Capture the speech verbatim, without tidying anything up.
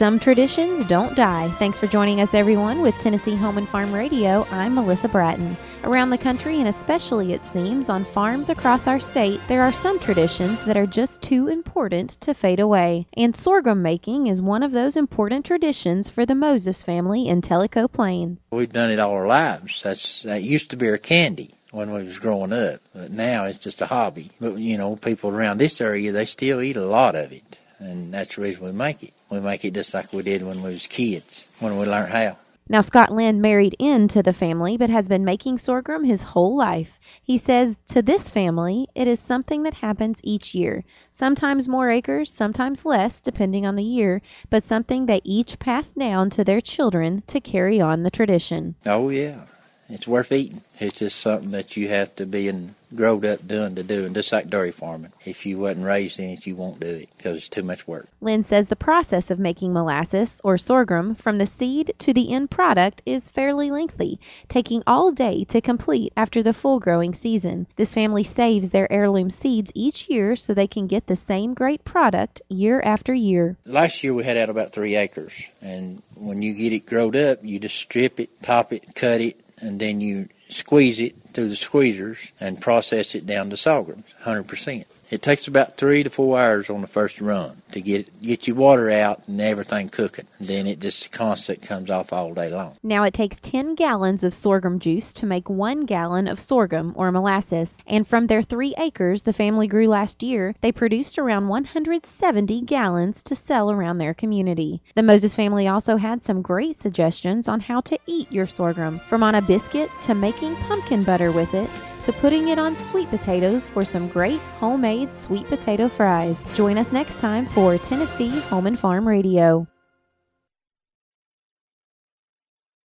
Some traditions don't die. Thanks for joining us, everyone, with Tennessee Home and Farm Radio. I'm Melissa Bratton. Around the country, and especially, it seems, on farms across our state, there are some traditions that are just too important to fade away. And sorghum making is one of those important traditions for the Moses family in Tellico Plains. We've done it all our lives. That's, that used to be our candy when we was growing up, but now it's just a hobby. But, you know, people around this area, they still eat a lot of it, and that's the reason we make it. We make it just like we did when we was kids, when we learned how. Now, Scott Lynn married into the family, but has been making sorghum his whole life. He says to this family, it is something that happens each year. Sometimes more acres, sometimes less, depending on the year, but something they each pass down to their children to carry on the tradition. Oh, yeah. It's worth eating. It's just something that you have to be in, growed up doing to do, and just like dairy farming. If you wasn't raised in it, you won't do it because it's too much work. Lynn says the process of making molasses, or sorghum, from the seed to the end product is fairly lengthy, taking all day to complete after the full growing season. This family saves their heirloom seeds each year so they can get the same great product year after year. Last year we had out about three acres, and when you get it growed up, you just strip it, top it, cut it, and then you squeeze it through the squeezers and process it down to sorghum, one hundred percent. It takes about three to four hours on the first run to get get your water out and everything cooking. And then it just constant comes off all day long. Now it takes ten gallons of sorghum juice to make one gallon of sorghum or molasses. And from their three acres the family grew last year, they produced around one hundred seventy gallons to sell around their community. The Moses family also had some great suggestions on how to eat your sorghum, from on a biscuit to making pumpkin butter with it, to putting it on sweet potatoes for some great homemade sweet potato fries. Join us next time for Tennessee Home and Farm Radio.